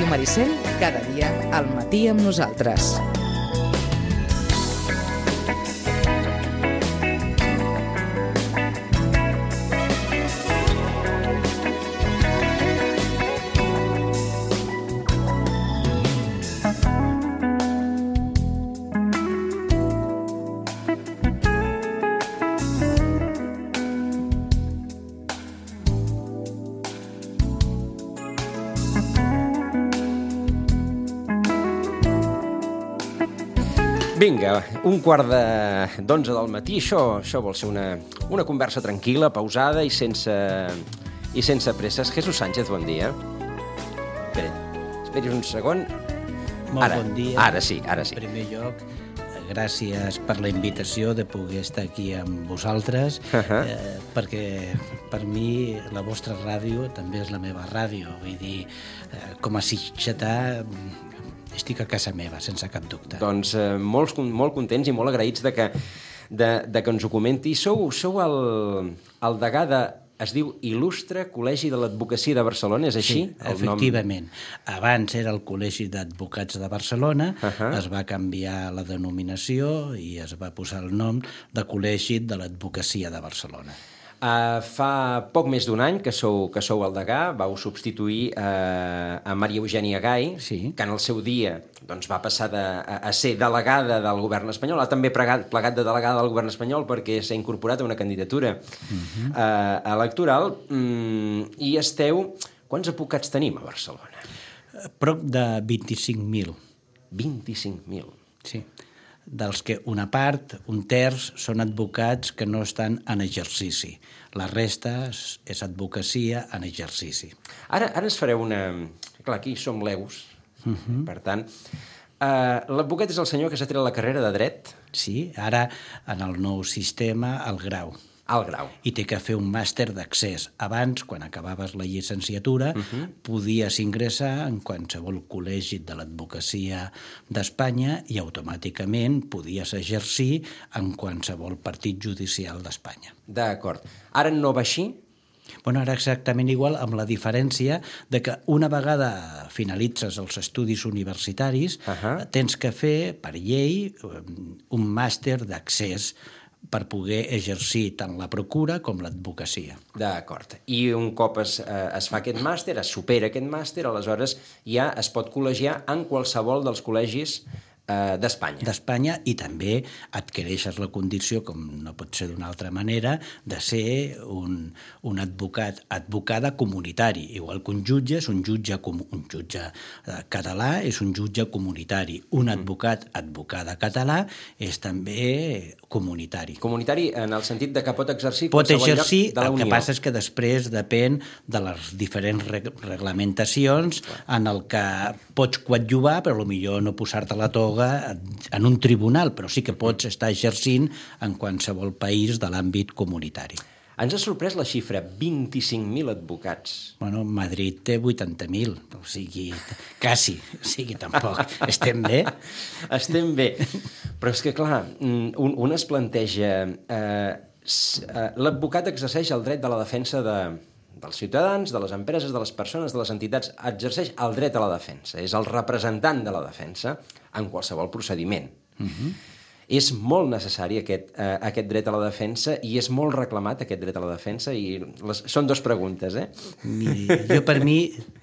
Ràdio Maricel, cada dia al matí amb nosaltres. Vinga, 11:15 del matí, això vol ser una conversa tranquil·la, pausada i sense presses. Jesús Sánchez, bon dia. Esperis un segon. Molt bon dia. Ara sí. En primer lloc, gràcies per la invitació de poder estar aquí amb vosaltres, perquè per mi la vostra ràdio també és la meva ràdio. Vull dir, com a sitgetà, estic a casa meva, sense cap dubte. Doncs molt contents i molt agraïts de que ens ho comenti. Sou el degà de, es diu Il·lustre Col·legi de l'Advocacia de Barcelona, és així? Sí, efectivament. Abans era el Col·legi d'Advocats de Barcelona, es va canviar la denominació i es va posar el nom de Col·legi de l'Advocacia de Barcelona. Fa poc més d'un any que sou el degà, vau substituir a Maria Eugènia Gai, sí, que en el seu dia doncs, va passar a ser delegada del govern espanyol, ha també plegat de delegada del govern espanyol perquè s'ha incorporat a una candidatura electoral, i esteu... Quants advocats tenim a Barcelona? Prop de 25.000. 25.000. Sí. Dels que una part, un terç, són advocats que no estan en exercici. La resta és advocacia en exercici. Ara ens fareu una... Clar, aquí som leus, per tant... L'advocat és el senyor que s'ha tret la carrera de dret? Sí, ara en el nou sistema el grau. El grau. I té que fer un màster d'accés. Abans, quan acabaves la llicenciatura, podies ingressar en qualsevol col·legi de l'advocacia d'Espanya i automàticament podies exercir en qualsevol partit judicial d'Espanya. D'acord. Ara no va així? Bueno, ara exactament igual, amb la diferència de que una vegada finalitzes els estudis universitaris, tens que fer, per llei, un màster d'accés per poder exercir tant la procura com l'advocacia. D'acord. I un cop es fa aquest màster, es supera aquest màster, aleshores ja es pot col·legiar en qualsevol dels col·legis d'Espanya. D'Espanya, i també adquireixes la condició, com no pot ser d'una altra manera, de ser un advocada comunitari. Igual que un jutge és un jutge català, és un jutge comunitari. Un advocada català és també comunitari. Comunitari en el sentit de que pot exercir qualsevol lloc de la Unió. El que passa és que després depèn de les diferents reglamentacions en el que pots coadjuvar, però potser no posar-te la toga en un tribunal, però sí que pots estar exercint en qualsevol país de l'àmbit comunitari. Ens ha sorprès la xifra, 25.000 advocats. Bueno, Madrid té 80.000, o sigui, quasi, tampoc. Estem bé? Estem bé. Però és que, clar, un es planteja... L'advocat exerceix el dret de la defensa dels ciutadans, de les empreses, de les persones, de les entitats, exerceix el dret a la defensa, és el representant de la defensa en qualsevol procediment. És molt necessari aquest dret a la defensa i és molt reclamat aquest dret a la defensa i són dues preguntes, Miri, jo per mi,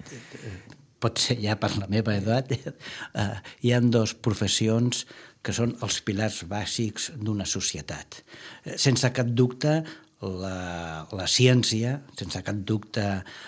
potser ja per la meva edat, hi ha dues professions que són els pilars bàsics d'una societat. Sense cap dubte, la ciència, sense cap dubte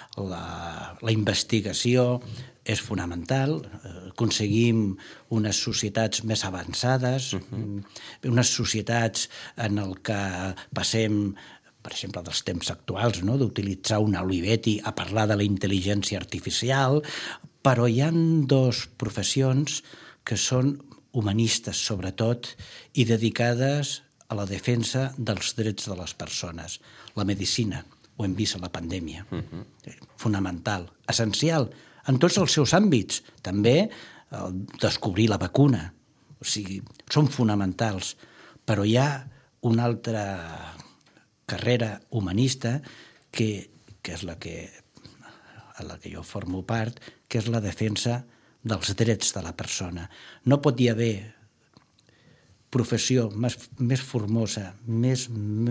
la investigació és fonamental. Aconseguim unes societats més avançades, unes societats en el que passem, per exemple, dels temps actuals, d'utilitzar un Olivetti a parlar de la intel·ligència artificial, però hi ha dues professions que són humanistes, sobretot, i dedicades a la defensa dels drets de les persones. La medicina, ho hem vist a la pandèmia. Fonamental, essencial, en tots els seus àmbits. També descobrir la vacuna. O sigui, són fonamentals. Però hi ha una altra carrera humanista que és la que a la que jo formo part, que és la defensa dels drets de la persona. No pot hi haver professió més formosa, més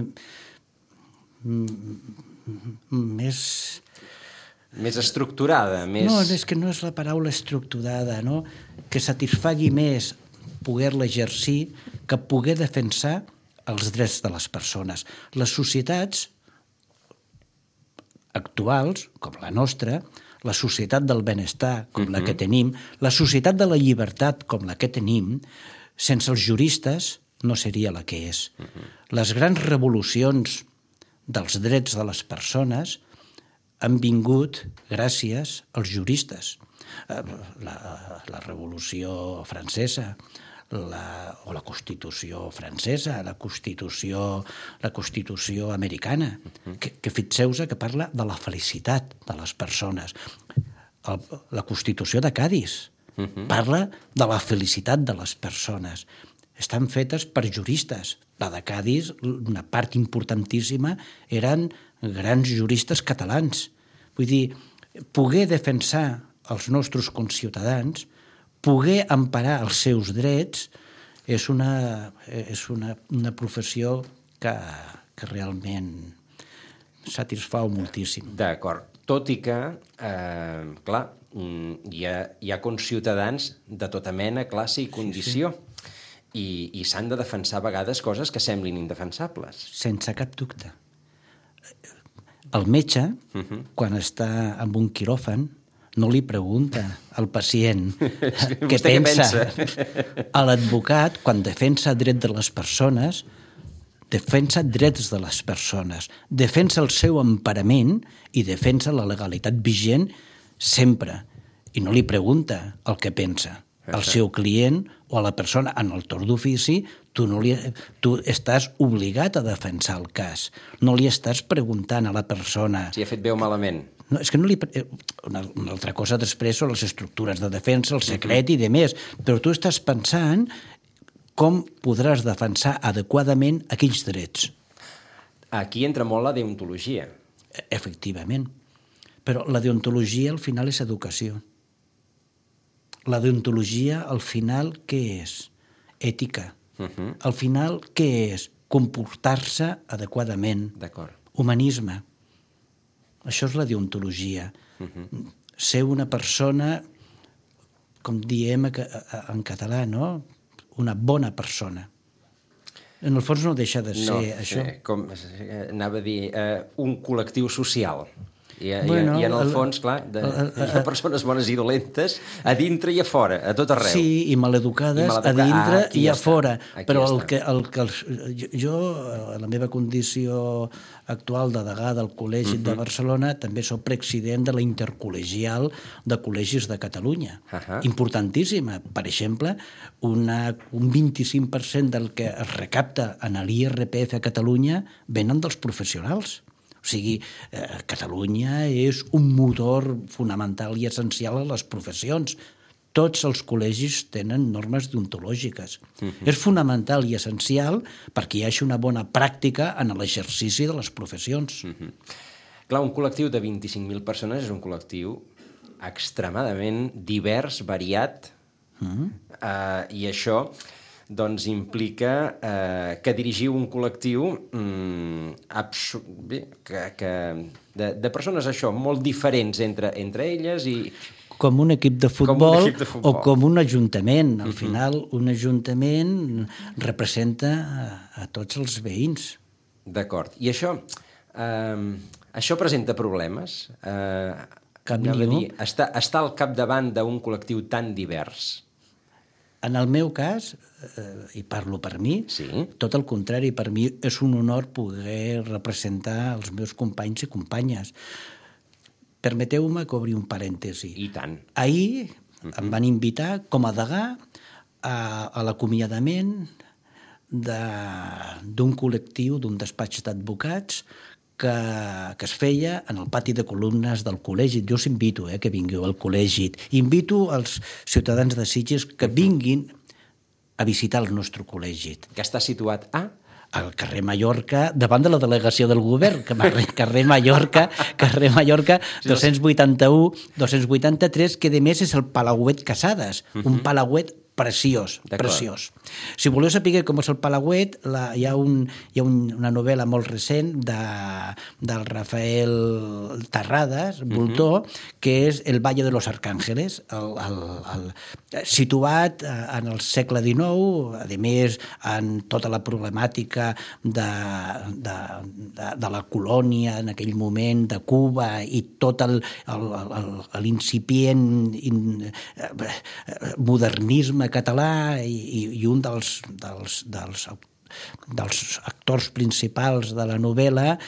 estructurada, més... No, és que no és la paraula estructurada, no? Que satisfagui més poder-la exercir que poder defensar els drets de les persones. Les societats actuals, com la nostra, la societat del benestar, com la que tenim, la societat de la llibertat, com la que tenim, sense els juristes no seria la que és. Les grans revolucions dels drets de les persones han vingut gràcies als juristes. La Revolució Francesa, o la Constitució francesa, la Constitució americana, que fixeu-vos que parla de la felicitat de les persones. La Constitució de Cadis parla de la felicitat de les persones. Estan fetes per juristes. La de Cadis, una part importantíssima, eren grans juristes catalans. Vull dir, poder defensar els nostres conciutadans, poder emparar els seus drets, és una professió que realment satisfau moltíssim. D'acord. Tot i que, clar, hi ha conciutadans de tota mena, classe i condició. I s'han de defensar a vegades coses que semblin indefensables. Sense cap dubte. El metge, quan està en un quiròfan, no li pregunta al pacient què pensa. A l'advocat, quan defensa dret de les persones, defensa drets de les persones, defensa el seu emparament i defensa la legalitat vigent sempre. I no li pregunta el que pensa. Al seu client o a la persona en el torn d'ofici, tu estàs obligat a defensar el cas. No li estàs preguntant a la persona... Si ha fet bé o malament. No, és que no li... Una altra cosa després són les estructures de defensa, el secret i demés, però tu estàs pensant com podràs defensar adequadament aquells drets. Aquí entra molt la deontologia. Efectivament. Però la deontologia al final és educació. La deontologia al final què és? Ètica. Al final què és? Comportar-se adequadament. D'acord. Humanisme. Això és la deontologia. Ser una persona, com diem en català, no? Una bona persona. En el fons no deixa de ser això. Anava a dir, un col·lectiu social. I en el fons, clar, hi ha persones bones i dolentes a dintre i a fora, a tot arreu. Sí, i maleducades a dintre i a fora. Però jo, en la meva condició actual de degà del Col·legi de Barcelona, també soc president de la Intercol·legial de Col·legis de Catalunya. Importantíssima. Per exemple, un 25% del que es recapta en l'IRPF a Catalunya venen dels professionals. O sigui, Catalunya és un motor fonamental i essencial a les professions. Tots els col·legis tenen normes deontològiques. És fonamental i essencial perquè hi hagi una bona pràctica en l'exercici de les professions. Clar, un col·lectiu de 25.000 persones és un col·lectiu extremadament divers, variat, i això doncs implica que dirigiu un col·lectiu de persones molt diferents entre elles i... Com un equip de futbol o com un ajuntament. Al final, un ajuntament representa a tots els veïns. D'acord. I això presenta problemes? Cap ni un. Està al capdavant d'un col·lectiu tan divers? En el meu cas, i parlo per mi, tot el contrari, per mi és un honor poder representar els meus companys i companyes. Permeteu-me que obri un parèntesi. I tant. Ahir em van invitar com a degà a l'acomiadament d'un col·lectiu, d'un despatx d'advocats que es feia en el pati de columnes del col·legi. Jo us invito que vingueu al col·legi. Invito els ciutadans de Sitges que vinguin a visitar el nostre col·legi. Que està situat a? al carrer Mallorca, davant de la delegació del govern, carrer Mallorca, 281-283, que a més és el Palauet Casades, un palauet preciós, preciós. Si voleu saber com és el Palauet, hi ha una novel·la molt recent del Rafael Terrades, Voltor, que és El Valle de los Arcángeles, situat en el segle XIX, a més en tota la problemàtica de la colònia en aquell moment, de Cuba, i tot l'incipient modernisme català, i un dels actors principals de la novel·la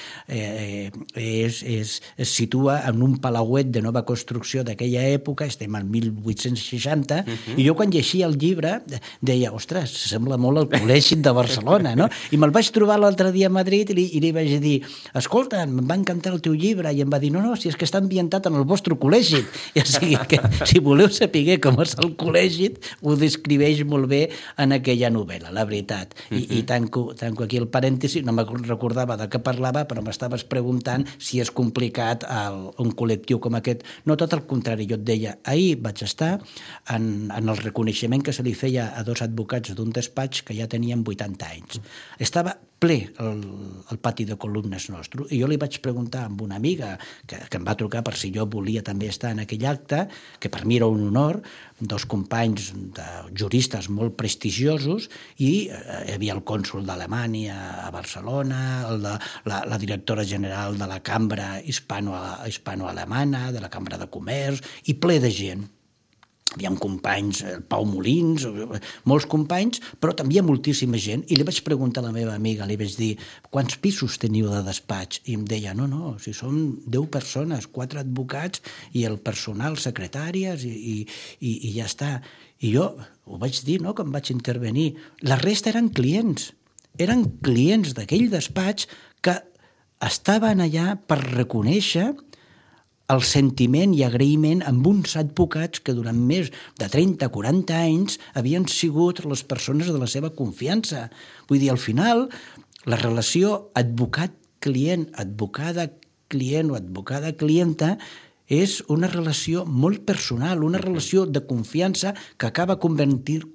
es situa en un palauet de nova construcció d'aquella època, estem al 1860, i jo quan llegia el llibre deia, ostres, sembla molt al Col·legi de Barcelona, no? I me'l vaig trobar l'altre dia a Madrid i li vaig dir, escolta, em va encantar el teu llibre, i em va dir, no, si és que està ambientat en el vostre col·legi. I així que, si voleu saber com és el col·legi, ho descriveix molt bé en aquella novel·la, la veritat. I tanco aquí el parèntesi, no me recordava de què parlava, però m'estaves preguntant si és complicat un col·lectiu com aquest. No, tot el contrari, jo et deia, ahir vaig estar en el reconeixement que se li feia a 2 advocats d'un despatx que ja tenien 80 anys. Estava ple el pati de columnes nostre, i jo li vaig preguntar a una amiga que em va trucar per si jo volia també estar en aquell acte, que per mi era un honor, 2 companys juristes molt prestigiosos, i hi havia el cònsol d'Alemanya a Barcelona, la directora general de la Cambra Hispano-Alemana, de la Cambra de Comerç, i ple de gent. Hi havia companys, el Pau Molins, molts companys, però també hi ha moltíssima gent. I li vaig preguntar a la meva amiga, li vaig dir, quants pisos teniu de despatx? I em deia, no, si som 10 persones, 4 advocats i el personal, secretàries, i ja està. I jo ho vaig dir, no?, que em vaig intervenir. La resta eren clients d'aquell despatx que estaven allà per reconèixer el sentiment i agraïment amb uns advocats que durant més de 30-40 anys havien sigut les persones de la seva confiança. Vull dir, al final, la relació advocat-client, advocada-client o advocada-clienta és una relació molt personal, una relació de confiança que acaba convertir-se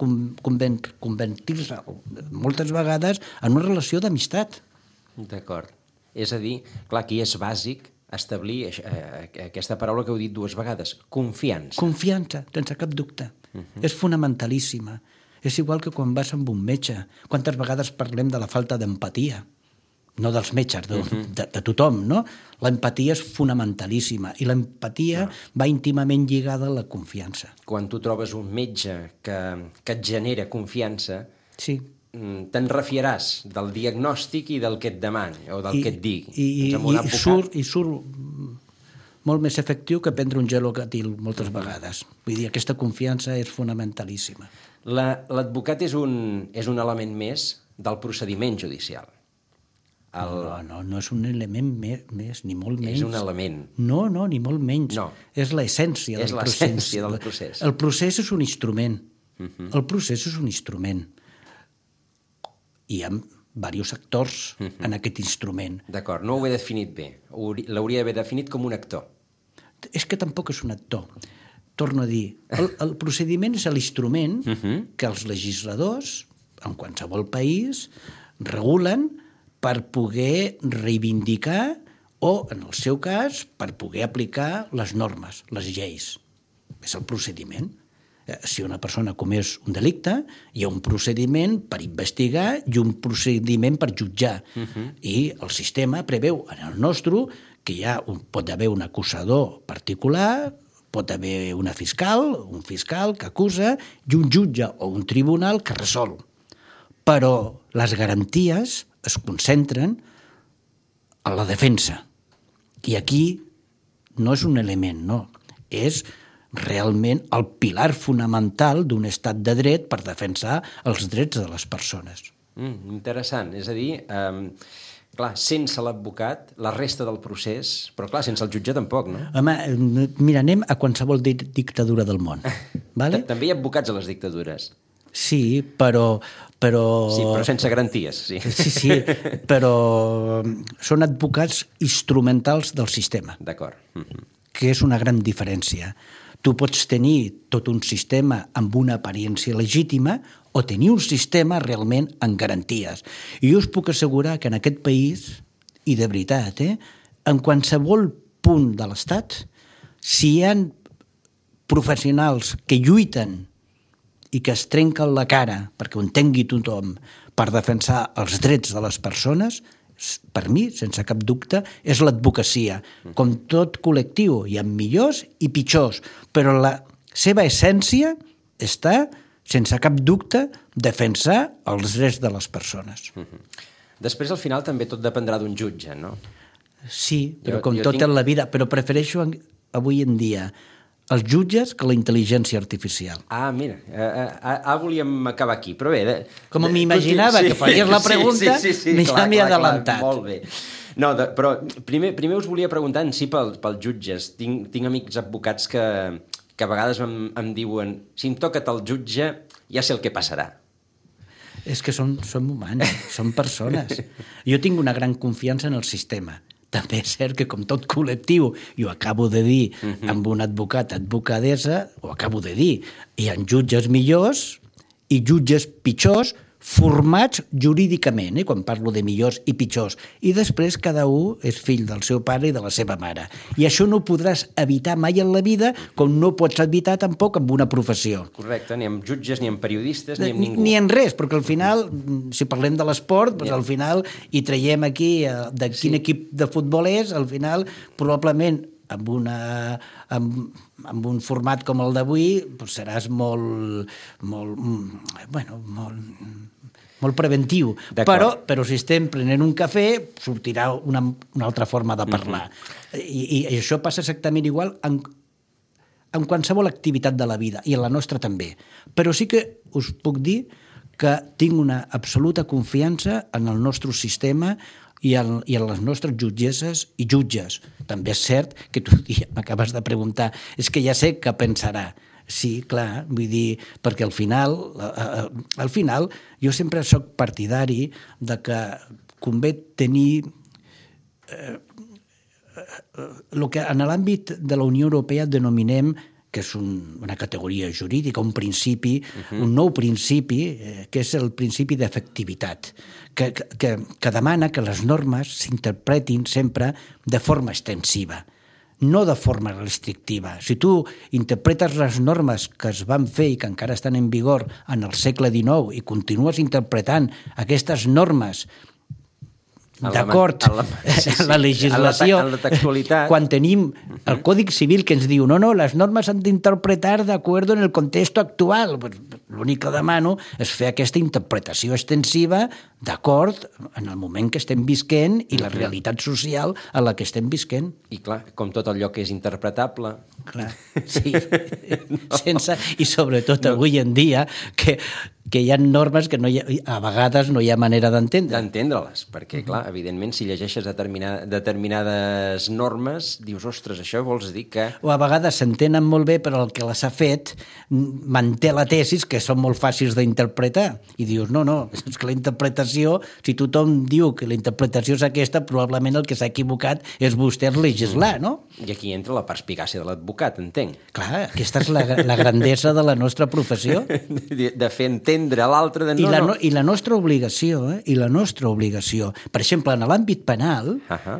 moltes vegades en una relació d'amistat. D'acord. És a dir, clar, aquí és bàsic establir aquesta paraula que heu dit 2 vegades, confiança. Confiança, sense cap dubte. És fonamentalíssima. És igual que quan vas amb un metge. Quantes vegades parlem de la falta d'empatia? No dels metges, de tothom, no? L'empatia és fonamentalíssima, i l'empatia va íntimament lligada a la confiança. Quan tu trobes un metge que et genera confiança, sí, te'n refiaràs del diagnòstic i del que et demani, o del que et digui. I surt molt més efectiu que prendre un gelocatil moltes vegades. Vull dir, aquesta confiança és fonamentalíssima. L'advocat és un element més del procediment judicial. No és un element més, ni molt menys. És un element. No, ni molt menys. No. És l'essència del procés. És l'essència del procés. El procés és un instrument. El procés és un instrument. Hi ha diversos actors en aquest instrument. D'acord, no ho he definit bé. L'hauria d'haver definit com un actor. És que tampoc és un actor. Torno a dir, el procediment és l'instrument que els legisladors, en qualsevol país, regulen per poder reivindicar o, en el seu cas, per poder aplicar les normes, les lleis. És el procediment. Si una persona ha comès un delicte, hi ha un procediment per investigar i un procediment per jutjar. I el sistema preveu, en el nostre, que pot haver un acusador particular, pot haver un fiscal que acusa, i un jutge o un tribunal que resol. Però les garanties es concentren en la defensa. I aquí no és un element, no. És realment el pilar fonamental d'un estat de dret per defensar els drets de les persones. Interessant. És a dir, clar, sense l'advocat, la resta del procés, però clar, sense el jutge tampoc, no? Home, mira, anem a qualsevol dictadura del món. Vale? També hi ha advocats a les dictadures. Sí, però... Sí, però sense garanties, sí. Sí, però són advocats instrumentals del sistema, D'acord. que és una gran diferència. Tu pots tenir tot un sistema amb una apariència legítima o tenir un sistema realment amb garanties. I jo us puc assegurar que en aquest país, i de veritat, en qualsevol punt de l'Estat, si hi ha professionals que lluiten i que es trenquen la cara, perquè ho entengui tothom, per defensar els drets de les persones, per mi, sense cap dubte, és l'advocacia. Com tot col·lectiu, hi ha millors i pitjors, però la seva essència està, sense cap dubte, defensar els drets de les persones. Després, al final, també tot dependrà d'un jutge, no? Sí, però com tot en la vida, però prefereixo avui en dia els jutges que la intel·ligència artificial. Ah, mira, volíem acabar aquí, però bé... Com m'imaginava que faries la pregunta, ja m'he adelantat. Molt bé. No, però primer us volia preguntar en si pels jutges. Tinc amics advocats que a vegades em diuen si em toca el jutge ja sé el que passarà. És que som humans, som persones. Jo tinc una gran confiança en el sistema. També és cert que, com tot col·lectiu, i ho acabo de dir amb un advocat, advocadessa, ho acabo de dir, hi ha jutges millors i jutges pitjors formats jurídicament, quan parlo de millors i pitjors. I després cada un és fill del seu pare i de la seva mare. I això no ho podràs evitar mai en la vida, com no pots evitar tampoc amb una professió. Correcte, ni amb jutges, ni amb periodistes, ni amb ningú. Ni en res, perquè al final, si parlem de l'esport, doncs al final hi traiem aquí de quin equip de futbol és, al final probablement amb un format com el d'avui seràs molt preventiu, però si estem prenent un cafè sortirà una altra forma de parlar. I això passa exactament igual en qualsevol activitat de la vida, i en la nostra també. Però sí que us puc dir que tinc una absoluta confiança en el nostre sistema i en les nostres jutgesses i jutges. També és cert que tu m'acabes de preguntar, és que ja sé què pensarà. Sí, clar, vull dir, perquè al final jo sempre soc partidari de que convé tenir el que en l'àmbit de la Unió Europea denominem que és una categoria jurídica, un principi, un nou principi, que és el principi d'efectivitat, que demana que les normes s'interpretin sempre de forma extensiva, no de forma restrictiva. Si tu interpretes les normes que es van fer i que encara estan en vigor en el segle XIX i continues interpretant aquestes normes d'acord en la legislació, en la textualitat, quan tenim el Còdic Civil que ens diu no, les normes s'han d'interpretar d'acord en el context actual. L'únic que demano és fer aquesta interpretació extensiva d'acord en el moment que estem visquent i la realitat social en la que estem visquent. I clar, com tot allò que és interpretable... Clar, sí. I sobretot avui en dia que hi ha normes que a vegades no hi ha manera d'entendre. D'entendre-les, perquè, clar, evidentment, si llegeixes determinades normes, dius, ostres, això vols dir que... O a vegades s'entenen molt bé, però el que les ha fet manté la tesis, que són molt fàcils d'interpretar. I dius, no, és que la interpretació, si tothom diu que la interpretació és aquesta, probablement el que s'ha equivocat és vostè legislar, no? I aquí entra la perspicàcia de l'advocat, entenc. Clar, aquesta és la grandesa de la nostra professió. De fer entendre l'altre de no. I la nostra obligació, per exemple, en l'àmbit penal,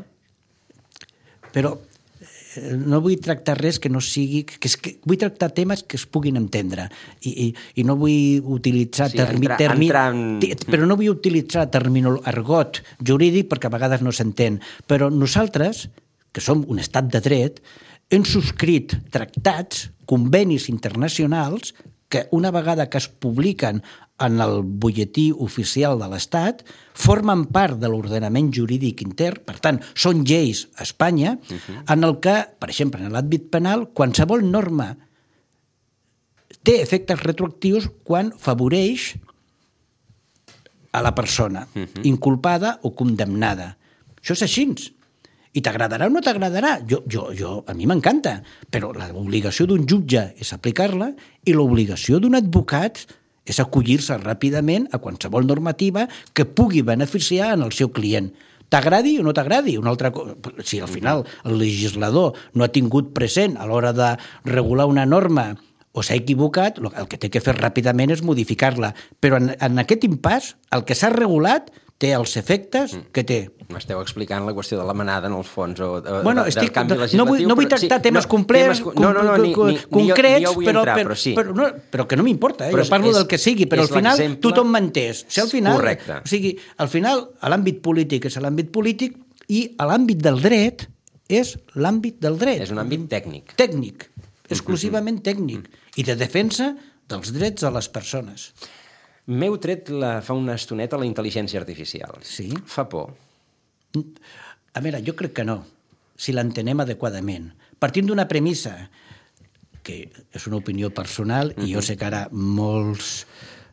però no vull tractar res que no sigui... Vull tractar temes que es puguin entendre i no vull utilitzar però no vull utilitzar argot jurídic perquè a vegades no s'entén. Però nosaltres, que som un estat de dret, hem subscrit tractats, convenis internacionals que una vegada que es publiquen en el butlletí oficial de l'Estat formen part de l'ordenament jurídic intern, per tant, són lleis a Espanya, en el que, per exemple, en l'àmbit penal, qualsevol norma té efectes retroactius quan favoreix a la persona inculpada o condemnada. Això és així. I t'agradarà o no t'agradarà? A mi m'encanta, però l'obligació d'un jutge és aplicar-la i l'obligació d'un advocat és acollir-se ràpidament a qualsevol normativa que pugui beneficiar en el seu client. T'agradi o no t'agradi? Una altra cosa. Si al final el legislador no ha tingut present a l'hora de regular una norma o s'ha equivocat, el que té que fer ràpidament és modificar-la. Però en aquest impàs, el que s'ha regulat té els efectes que té. M'esteu explicant la qüestió de la manada, en el fons, o bueno, del canvi legislatiu. No vull tractar temes complets, concrets, però que no m'importa. Jo parlo del que sigui, però al final tothom m'entès. Correcte. O sigui, al final, l'àmbit polític és l'àmbit polític i l'àmbit del dret és l'àmbit del dret. És un àmbit tècnic. Tècnic, exclusivament tècnic, i de defensa dels drets de les persones. M'heu tret fa una estoneta la intel·ligència artificial. Sí. Fa por? A veure, jo crec que no, si l'entenem adequadament. Partint d'una premissa, que és una opinió personal, i jo sé que ara molts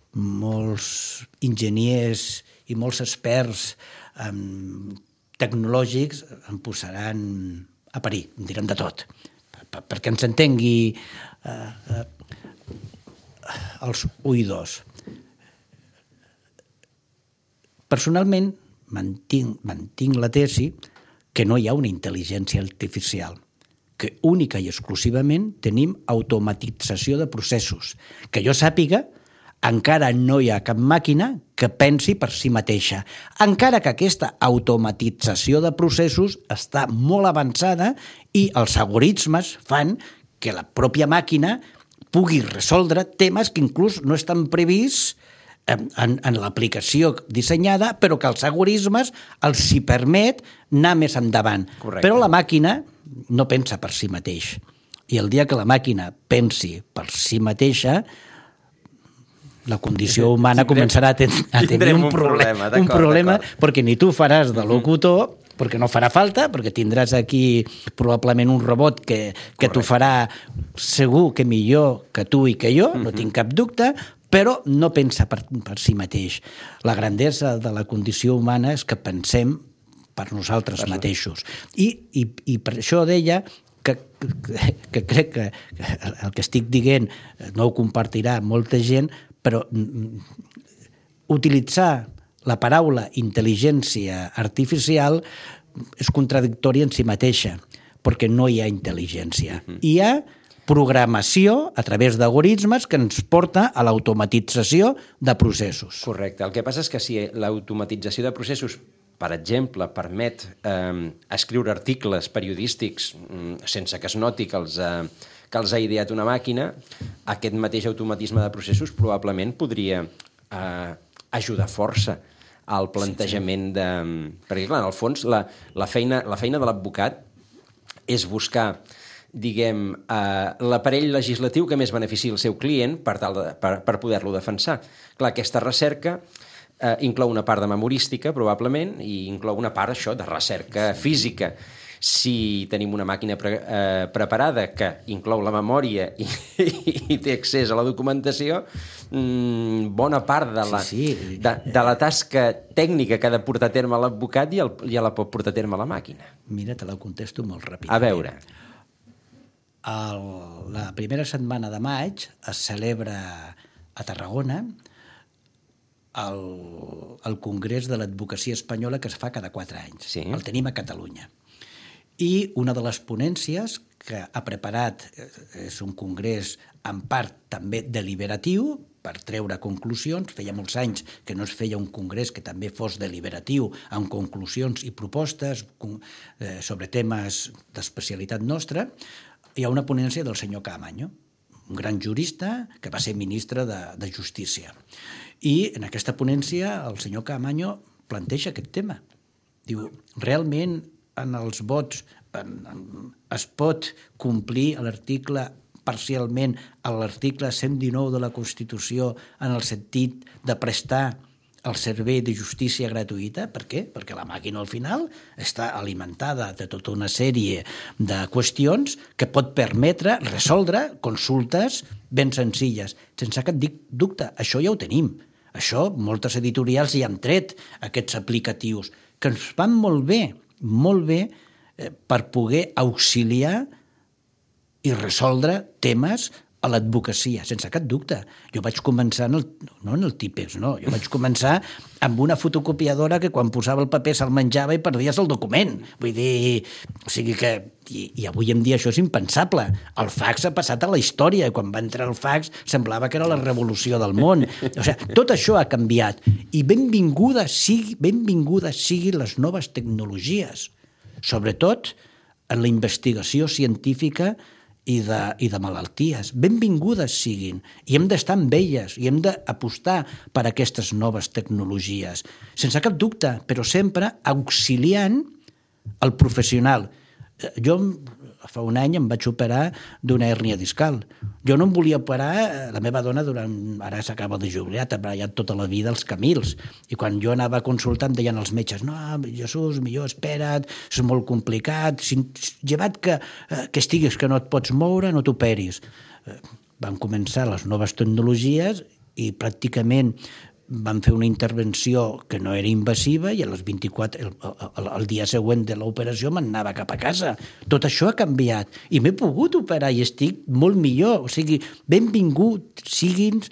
enginyers i molts experts tecnològics em posaran a parir, em diran de tot, perquè ens entengui els oïdors. Personalment, mantinc la tesi que no hi ha una intel·ligència artificial, que única i exclusivament tenim automatització de processos. Que jo sàpiga, encara no hi ha cap màquina que pensi per si mateixa, encara que aquesta automatització de processos està molt avançada i els algoritmes fan que la pròpia màquina pugui resoldre temes que inclús no estan prevists en l'aplicació dissenyada, però que els algoritmes els hi permet anar més endavant. Correcte. Però la màquina no pensa per si mateix. I el dia que la màquina pensi per si mateixa, la condició humana començarà a tenir un problema perquè ni tu faràs de locutor, perquè no farà falta, perquè tindràs aquí probablement un robot que t'ho farà segur que millor que tu i que jo, no tinc cap dubte, però no pensa per si mateix. La grandesa de la condició humana és que pensem per nosaltres mateixos. I per això deia que crec que el que estic dient no ho compartirà molta gent, però utilitzar la paraula intel·ligència artificial és contradictòria en si mateixa, perquè no hi ha intel·ligència. Hi ha programació a través d'algoritmes que ens porta a l'automatització de processos. Correcte. El que passa és que si l'automatització de processos, per exemple, permet escriure articles periodístics sense que es noti que els ha ideat una màquina, aquest mateix automatisme de processos probablement podria ajudar força al plantejament de... Perquè, clar, en el fons, la feina de l'advocat és buscar, diguem, l'aparell legislatiu que més benefici el seu client per poder-lo defensar. Clar, aquesta recerca inclou una part de memorística, probablement, i inclou una part, això, de recerca física. Si tenim una màquina preparada que inclou la memòria i té accés a la documentació, bona part de la tasca tècnica que ha de portar a terme l'advocat ja la pot portar a terme la màquina. Mira, te la contesto molt ràpidament. A veure. La primera setmana de maig es celebra a Tarragona el Congrés de l'Advocacia Espanyola, que es fa cada 4 anys. Sí. El tenim a Catalunya. I una de les ponències que ha preparat és un congrés en part també deliberatiu per treure conclusions. Feia molts anys que no es feia un congrés que també fos deliberatiu amb conclusions i propostes sobre temes d'especialitat nostra. Hi ha una ponència del senyor Caamaño, un gran jurista que va ser ministre de Justícia. I en aquesta ponència el senyor Caamaño planteja aquest tema. Diu, realment en els vots es pot complir l'article parcialment a l'article 119 de la Constitució en el sentit de prestar el servei de justícia gratuïta. Per què? Perquè la màquina al final està alimentada de tota una sèrie de qüestions que pot permetre resoldre consultes ben senzilles. Sense cap dubte, això ja ho tenim. Això, moltes editorials ja han tret aquests aplicatius, que ens van molt bé per poder auxiliar i resoldre temes a l'advocacia, sense cap dubte. Jo vaig començar no en el típex, no. Jo vaig començar amb una fotocopiadora que quan posava el paper se'l menjava i perdies el document. Vull dir, o sigui que... I avui en dia això és impensable. El fax ha passat a la història. Quan va entrar el fax semblava que era la revolució del món. O sigui, tot això ha canviat. I benvingudes siguin les noves tecnologies. Sobretot en la investigació científica i de malalties. Benvingudes siguin. I hem d'estar amb elles i hem d'apostar per aquestes noves tecnologies. Sense cap dubte, però sempre auxiliant el professional. Jo fa un any em vaig operar d'una hèrnia discal. Jo no em volia operar, la meva dona ara s'acaba de jubilar, ha treballat tota la vida als Camils, i quan jo anava a consultar em deien els metges, no, Jesús, millor espera't, és molt complicat, llevat que estiguis que no et pots moure, no t'operis. Van començar les noves tecnologies i pràcticament van fer una intervenció que no era invasiva i a les 24, el dia següent de l'operació m'anava cap a casa. Tot això ha canviat i m'he pogut operar i estic molt millor. O sigui, benvingut siguin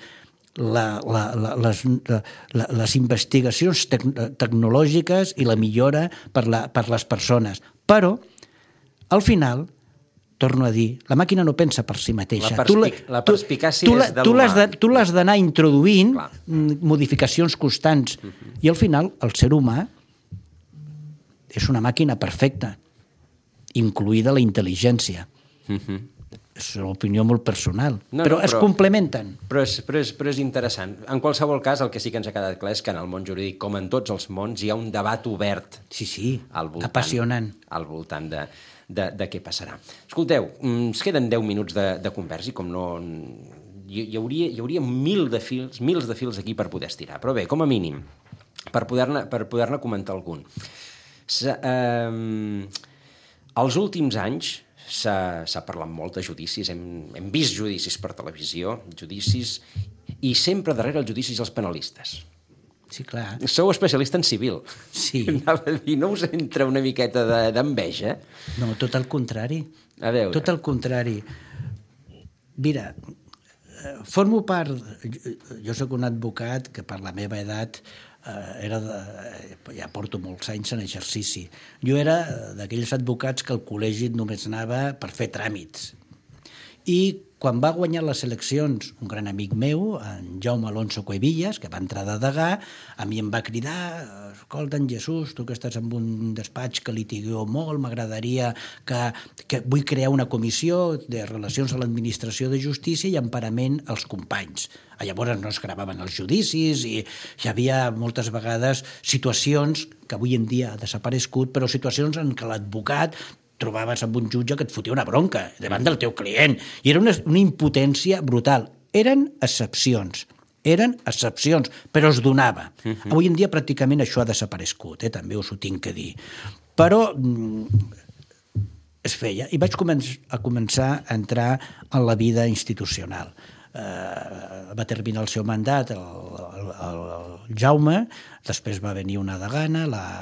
les investigacions tecnològiques i la millora per les persones. Però, al final, torno a dir, la màquina no pensa per si mateixa. La perspicàcia és de l'humà. Tu l'has d'anar introduint modificacions constants. I al final, el ser humà és una màquina perfecta, incluïda la intel·ligència. És una opinió molt personal. Però es complementen. Però és interessant. En qualsevol cas, el que sí que ens ha quedat clar és que en el món jurídic, com en tots els mons, hi ha un debat obert. Sí, apassionant. Al voltant de què passarà. Escolteu, ens queden 10 minuts de conversa i com no... Hi hauria mils de fils aquí per poder estirar. Però bé, com a mínim, per poder-ne comentar algun. Els últims anys s'ha parlat molt de judicis, hem vist judicis per televisió, judicis, i sempre darrere els judicis els penalistes. Sí, clar. Sou especialista en civil. Sí. Anava a dir, no us entra una miqueta d'enveja? No, tot el contrari. A veure. Tot el contrari. Mira, formo part... Jo sóc un advocat que per la meva edat ja porto molts anys en exercici. Jo era d'aquells advocats que al col·legi només anava per fer tràmits. I quan va guanyar les eleccions un gran amic meu, en Jaume Alonso Cuevillas, que va entrar de degà, a mi em va cridar, escolta, en Jesús, tu que estàs en un despatx que litigueu molt, m'agradaria que vull crear una comissió de relacions a l'administració de justícia i emparament als companys. Llavors no es gravaven els judicis i hi havia moltes vegades situacions que avui en dia ha desaparegut, però situacions en què l'advocat trobaves amb un jutge que et fotia una bronca davant del teu client. I era una impotència brutal. Eren excepcions, però es donava. Avui en dia pràcticament això ha desaparegut, també us ho tinc que dir. Però es feia. I vaig començar a entrar en la vida institucional. Va terminar el seu mandat el Jaume, després va venir una degana,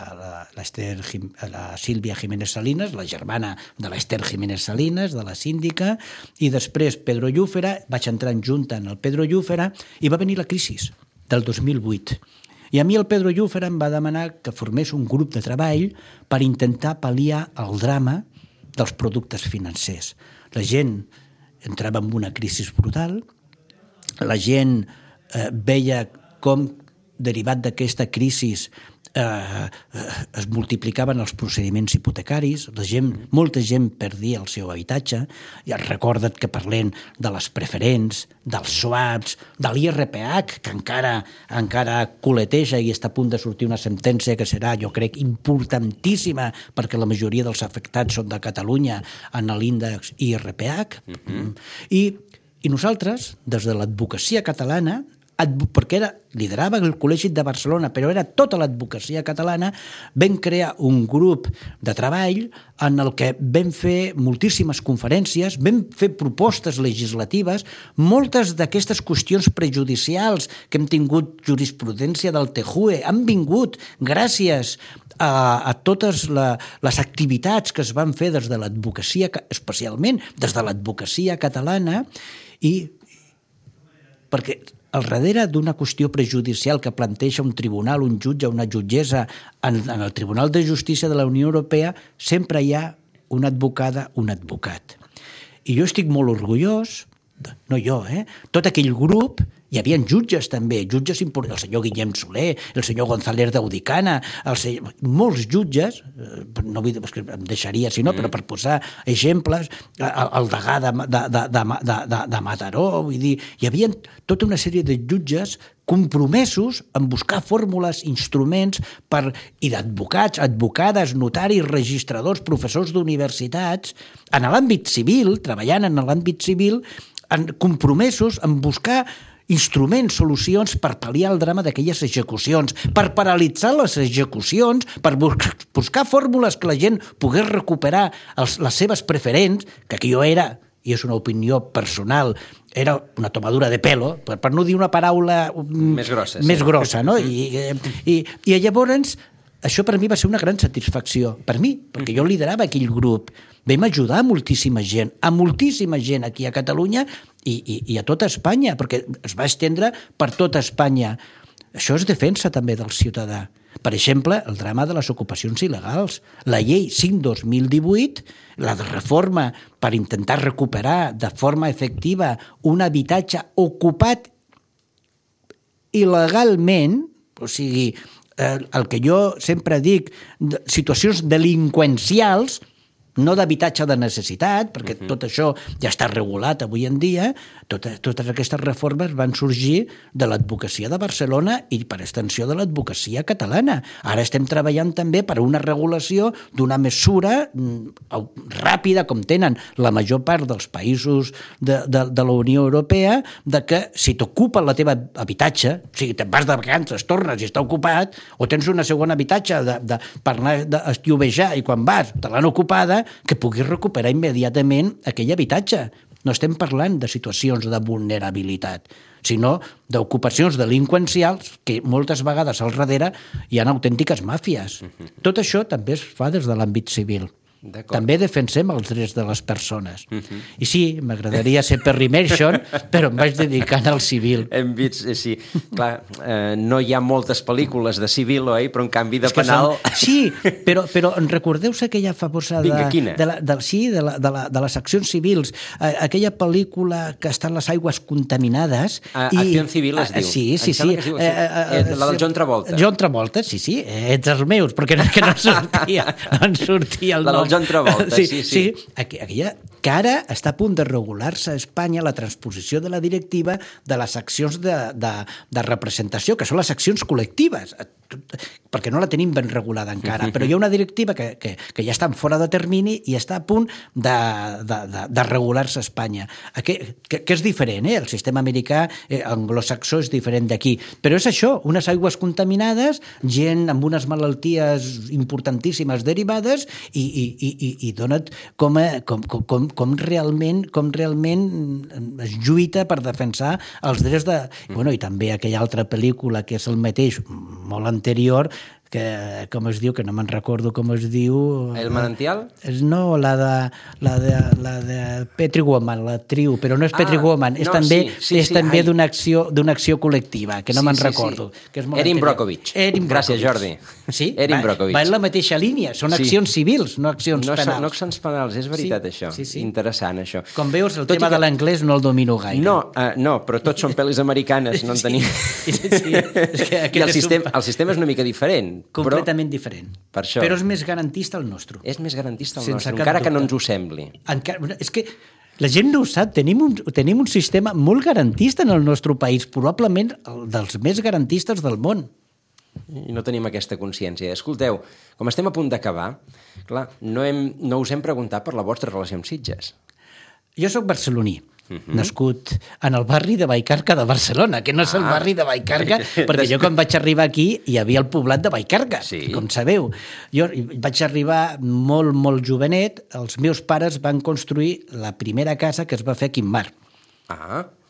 la Sílvia Jiménez Salinas, la germana de l'Ester Jiménez Salinas, de la síndica, i després Pedro Llúfera, vaig entrar en junta en el Pedro Llúfera, i va venir la crisi del 2008. I a mi el Pedro Llúfera em va demanar que formés un grup de treball per intentar pal·liar el drama dels productes financers. La gent entrava en una crisi brutal, la gent veia com, derivat d'aquesta crisi, es multiplicaven els procediments hipotecaris, molta gent perdia el seu habitatge, i recorda't que parlem de les preferents, dels swaps, de l'IRPH, que encara coleteja i està a punt de sortir una sentència que serà, jo crec, importantíssima, perquè la majoria dels afectats són de Catalunya en l'índex IRPH. I nosaltres, des de l'advocacia catalana, perquè liderava el Col·legi de Barcelona, però era tota l'advocacia catalana, vam crear un grup de treball en el que vam fer moltíssimes conferències, vam fer propostes legislatives, moltes d'aquestes qüestions prejudicials que hem tingut jurisprudència del TJUE han vingut gràcies a totes les activitats que es van fer des de l'advocacia, especialment des de l'advocacia catalana, perquè al darrere d'una qüestió prejudicial que planteja un tribunal, un jutge, una jutgessa en el Tribunal de Justícia de la Unió Europea, sempre hi ha una advocada, un advocat. I jo estic molt orgullós, no jo, tot aquell grup, hi havia jutges també, jutges importants, el senyor Guillem Soler, el senyor González d'Audicana, molts jutges, no vull dir que em deixaria, sinó, però per posar exemples, el degà de Mataró, vull dir, hi havia tota una sèrie de jutges compromesos en buscar fórmules, instruments i d'advocats, advocades, notaris, registradors, professors d'universitats, en l'àmbit civil, treballant en l'àmbit civil, compromesos en buscar instruments, solucions per pal·liar el drama d'aquelles execucions, per paralitzar les execucions, per buscar fórmules que la gent pogués recuperar les seves preferents, que aquí jo era, i és una opinió personal, era una tomadura de pelo, per no dir una paraula més grossa, no? I llavors això per mi va ser una gran satisfacció, per mi, perquè jo liderava aquell grup. Vam ajudar a moltíssima gent aquí a Catalunya i a tota Espanya, perquè es va estendre per tota Espanya. Això és defensa també del ciutadà. Per exemple, el drama de les ocupacions il·legals. La llei 5/2018, la reforma per intentar recuperar de forma efectiva un habitatge ocupat il·legalment, o sigui, el que jo sempre dic, situacions delinqüencials, no d'habitatge de necessitat, perquè tot això ja està regulat avui en dia, totes aquestes reformes van sorgir de l'advocacia de Barcelona i per extensió de l'advocacia catalana. Ara estem treballant també per una regulació d'una mesura ràpida, com tenen la major part dels països de la Unió Europea, de que si t'ocupa el teu habitatge, o sigui, te'n vas de vacances, tornes i està ocupat, o tens una segona habitatge per anar a estiuejar i quan vas te l'han ocupada, que puguis recuperar immediatament aquell habitatge. No estem parlant de situacions de vulnerabilitat, sinó d'ocupacions delinqüencials que moltes vegades al darrere hi ha autèntiques màfies. Tot això també es fa des de l'àmbit civil. També defensem els drets de les persones. I sí, m'agradaria ser Perry Mason, però em vaig dedicant al civil. Hem vist, sí. Clar, no hi ha moltes pel·lícules de civil, oi? Però en canvi de penal... Sí, però en recordeu-vos aquella famosa... Vinga, quina? De les accions civils. Aquella pel·lícula que està en les aigües contaminades... Acció Civil es diu. Sí. La del John Travolta. John Travolta, sí. Ets els meus, perquè no en sortia el nom. John Travolta, sí. Aquella que ara està a punt de regular-se a Espanya la transposició de la directiva de les accions de representació, que són les accions col·lectives, perquè no la tenim ben regulada encara, però hi ha una directiva que ja està fora de termini i està a punt de regular-se a Espanya. Que és diferent, el sistema americà anglosaxó és diferent d'aquí, però és això, unes aigües contaminades, gent amb unes malalties importantíssimes derivades i dona't com realment es lluita per defensar els drets de... I també aquella altra pel·lícula que és el mateix, molt anterior, que com es diu, que no me'n recordo com es diu... El Manantial? No, la de Petri Woman, l'actriu, però no és Petri Woman, és també d'una acció col·lectiva, que no me'n recordo. Erin Brockovich. Gràcies, Jordi. Sí? Erin Brockovich. Va en la mateixa línia, són accions civils, no accions penals. No accions penals, és veritat això. Interessant, això. Com veus, el tema de l'anglès no el domino gaire. No, però tots són pel·lis americanes, no en tenim... I el sistema és una mica diferent. Completament diferent. Per això. Però és més garantista el nostre. És més garantista el nostre, encara que no ens ho sembli. És que la gent no ho sap, tenim un sistema molt garantista en el nostre país, probablement dels més garantistes del món. I no tenim aquesta consciència. Escolteu, com estem a punt d'acabar, clar, no us hem preguntat per la vostra relació amb Sitges. Jo sóc barceloní. Nascut en el barri de Vallcarca de Barcelona, que no és el barri de Vallcarca, perquè jo quan vaig arribar aquí hi havia el poblat de Vallcarca, com sabeu. Jo vaig arribar molt, molt jovenet, els meus pares van construir la primera casa que es va fer aquí en Mar.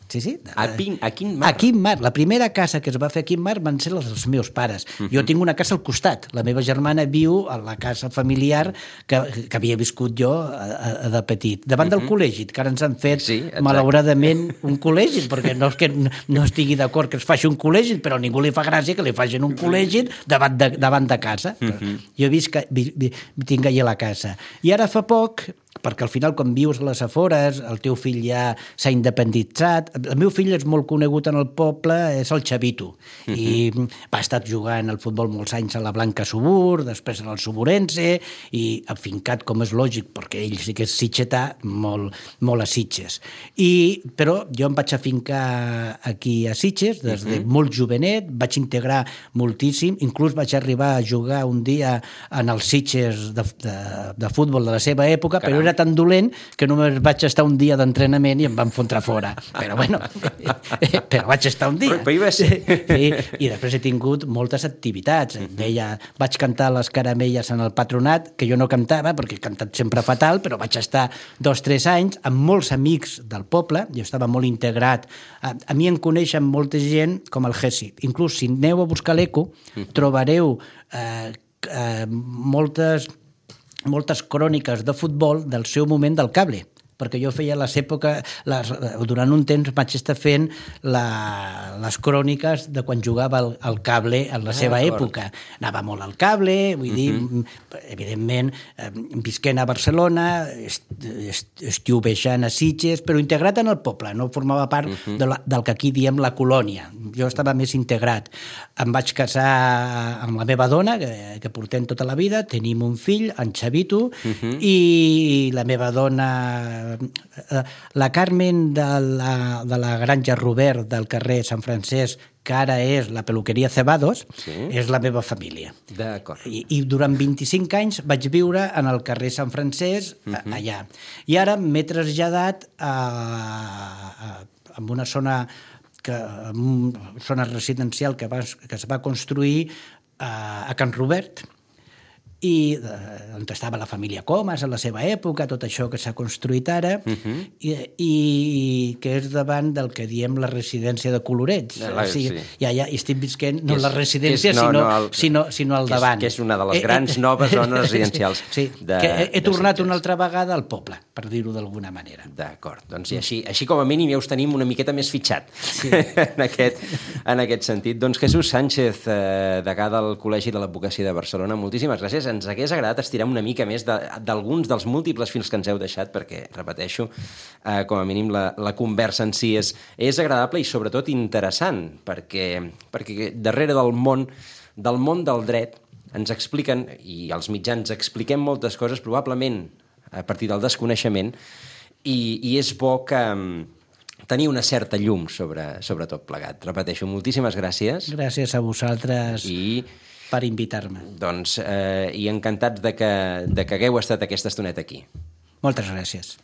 Sí. A Quim Mar? A Quim Mar. La primera casa que es va fer a Quim Mar van ser les dels meus pares. Jo tinc una casa al costat. La meva germana viu a la casa familiar que havia viscut jo de petit. Davant del col·legi, que ara ens han fet, malauradament, un col·legi, perquè no és que no estigui d'acord que es faci un col·legi, però a ningú li fa gràcia que li facin un col·legi davant de casa. Jo tinc allà la casa. I ara fa poc, perquè al final quan vius a les afores el teu fill ja s'ha independitzat. El meu fill és molt conegut en el poble, és el Xavito, i va estar jugant al futbol molts anys a la Blanca Subur, després en el Suburense, i afincat, com és lògic, perquè ell sí que és sitgetà, molt a Sitges. Però jo em vaig afincar aquí a Sitges des de molt jovenet, vaig integrar moltíssim, inclús vaig arribar a jugar un dia en els Sitges de futbol de la seva època, però era tan dolent que només vaig estar un dia d'entrenament i em van fotre fora. Però bueno, però vaig estar un dia. Però hi va ser. Sí, i després he tingut moltes activitats. Vaig cantar les caramelles en el patronat, que jo no cantava, perquè he cantat sempre fatal, però vaig estar 2-3 anys amb molts amics del poble, jo estava molt integrat. A mi em coneixen molta gent com el Gessi. Inclús si aneu a buscar l'Eco, trobareu moltes cròniques de futbol del seu moment del cable, perquè jo feia durant un temps vaig estar fent les cròniques de quan jugava al cable en la seva època. Anava molt al cable, vull dir, evidentment, visquent a Barcelona, estiuvejant a Sitges, però integrat en el poble, no formava part del que aquí diem la colònia. Jo estava més integrat. Em vaig casar amb la meva dona, que portem tota la vida, tenim un fill, en Xavito, i la meva dona, la Carmen de la Granja Robert del carrer Sant Francesc, que ara és la peluqueria Cebados, és la meva família. D'acord. I durant 25 anys vaig viure en el carrer Sant Francesc, allà. I ara m'he traslladat en una zona residencial que es va construir a Can Robert, i on estava la família Comas en la seva època, tot això que s'ha construït ara, i que és davant del que diem la residència de Colorets. I allà estic visquent no la residència, sinó al davant. Que és una de les grans noves zones residencials. Sí, que he tornat una altra vegada al poble, per dir-ho d'alguna manera. D'acord, doncs així com a mínim ja us tenim una miqueta més fitxat en aquest sentit. Doncs Jesús Sánchez, degà del Col·legi de l'Advocacia de Barcelona, moltíssimes gràcies. Ens hagués agradat estirar una mica més d'alguns dels múltiples fils que ens heu deixat, perquè, repeteixo, com a mínim la conversa en si és agradable i sobretot interessant, perquè darrere del món del dret ens expliquen, i els mitjans expliquem moltes coses, probablement a partir del desconeixement, i és bo que tenir una certa llum sobre tot plegat. Repeteixo, moltíssimes gràcies. Gràcies a vosaltres per invitar-me. Doncs, i encantats de que hagueu estat aquesta estoneta aquí. Moltes gràcies.